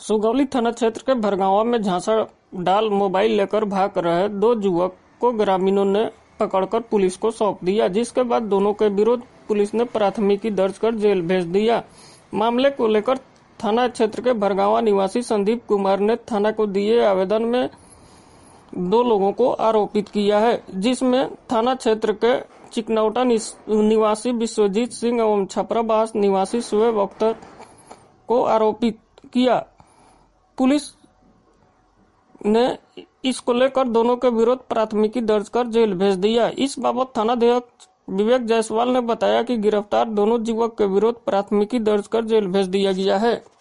सुगौली थाना क्षेत्र के भरगांवा में झांसा डाल मोबाइल लेकर भाग रहे 2 युवक को ग्रामीणों ने पकड़कर पुलिस को सौंप दिया, जिसके बाद दोनों के विरुद्ध पुलिस ने प्राथमिकी दर्ज कर जेल भेज दिया। मामले को लेकर थाना क्षेत्र के भरगांवा निवासी संदीप कुमार ने थाना को दिए आवेदन में 2 लोगों को आरोपित किया है, जिसमें थाना क्षेत्र के चिकनौटा निवासी विश्वजीत सिंह एवं छपराबास निवासी शुएब अख्तर को आरोपित किया। पुलिस ने इसको लेकर दोनों के विरुद्ध प्राथमिकी दर्ज कर जेल भेज दिया। इस बाबत थानाध्यक्ष विवेक जायसवाल ने बताया कि गिरफ्तार दोनों युवक के विरुद्ध प्राथमिकी दर्ज कर जेल भेज दिया गया है।